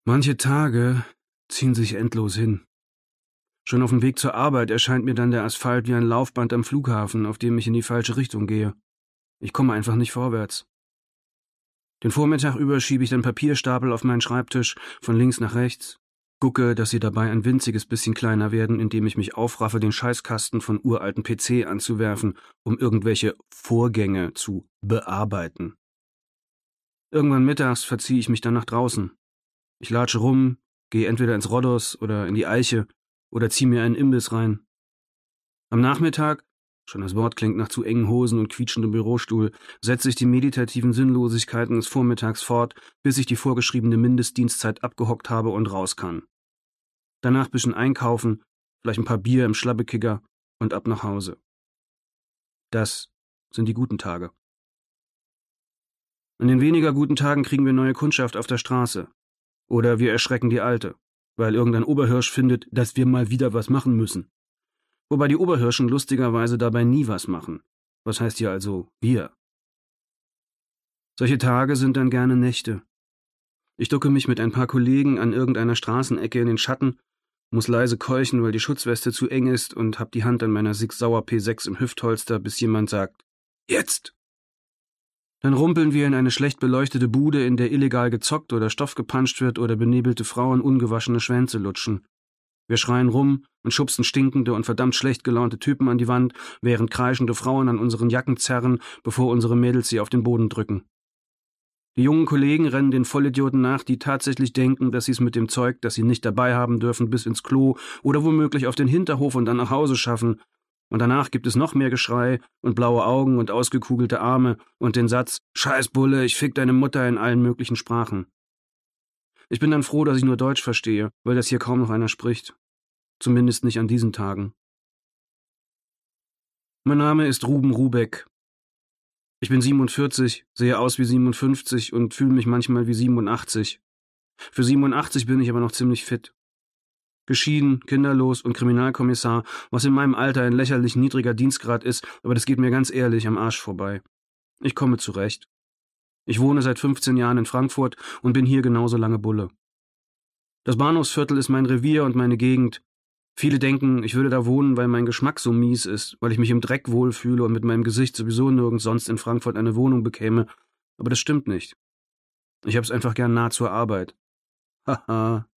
Manche Tage ziehen sich endlos hin. Schon auf dem Weg zur Arbeit erscheint mir dann der Asphalt wie ein Laufband am Flughafen, auf dem ich in die falsche Richtung gehe. Ich komme einfach nicht vorwärts. Den Vormittag über schiebe ich den Papierstapel auf meinen Schreibtisch von links nach rechts, gucke, dass sie dabei ein winziges bisschen kleiner werden, indem ich mich aufraffe, den Scheißkasten von uralten PC anzuwerfen, um irgendwelche Vorgänge zu bearbeiten. Irgendwann mittags verziehe ich mich dann nach draußen. Ich latsche rum, gehe entweder ins Rhodos oder in die Eiche oder ziehe mir einen Imbiss rein. Am Nachmittag, schon das Wort klingt nach zu engen Hosen und quietschendem Bürostuhl, setze ich die meditativen Sinnlosigkeiten des Vormittags fort, bis ich die vorgeschriebene Mindestdienstzeit abgehockt habe und raus kann. Danach bisschen einkaufen, vielleicht ein paar Bier im Schlabbekicker und ab nach Hause. Das sind die guten Tage. An den weniger guten Tagen kriegen wir neue Kundschaft auf der Straße. Oder wir erschrecken die Alte, weil irgendein Oberhirsch findet, dass wir mal wieder was machen müssen. Wobei die Oberhirschen lustigerweise dabei nie was machen. Was heißt hier also wir? Solche Tage sind dann gerne Nächte. Ich ducke mich mit ein paar Kollegen an irgendeiner Straßenecke in den Schatten, muss leise keuchen, weil die Schutzweste zu eng ist und hab die Hand an meiner Sig Sauer P6 im Hüftholster, bis jemand sagt, »Jetzt!« Dann rumpeln wir in eine schlecht beleuchtete Bude, in der illegal gezockt oder Stoff gepanscht wird oder benebelte Frauen ungewaschene Schwänze lutschen. Wir schreien rum und schubsen stinkende und verdammt schlecht gelaunte Typen an die Wand, während kreischende Frauen an unseren Jacken zerren, bevor unsere Mädels sie auf den Boden drücken. Die jungen Kollegen rennen den Vollidioten nach, die tatsächlich denken, dass sie es mit dem Zeug, das sie nicht dabei haben dürfen, bis ins Klo oder womöglich auf den Hinterhof und dann nach Hause schaffen. Und danach gibt es noch mehr Geschrei und blaue Augen und ausgekugelte Arme und den Satz, »Scheiß Bulle, ich fick deine Mutter« in allen möglichen Sprachen. Ich bin dann froh, dass ich nur Deutsch verstehe, weil das hier kaum noch einer spricht. Zumindest nicht an diesen Tagen. Mein Name ist Ruben Rubeck. Ich bin 47, sehe aus wie 57 und fühle mich manchmal wie 87. Für 87 bin ich aber noch ziemlich fit. Geschieden, kinderlos und Kriminalkommissar, was in meinem Alter ein lächerlich niedriger Dienstgrad ist, aber das geht mir ganz ehrlich am Arsch vorbei. Ich komme zurecht. Ich wohne seit 15 Jahren in Frankfurt und bin hier genauso lange Bulle. Das Bahnhofsviertel ist mein Revier und meine Gegend. Viele denken, ich würde da wohnen, weil mein Geschmack so mies ist, weil ich mich im Dreck wohlfühle und mit meinem Gesicht sowieso nirgends sonst in Frankfurt eine Wohnung bekäme, aber das stimmt nicht. Ich hab's einfach gern nah zur Arbeit. Haha.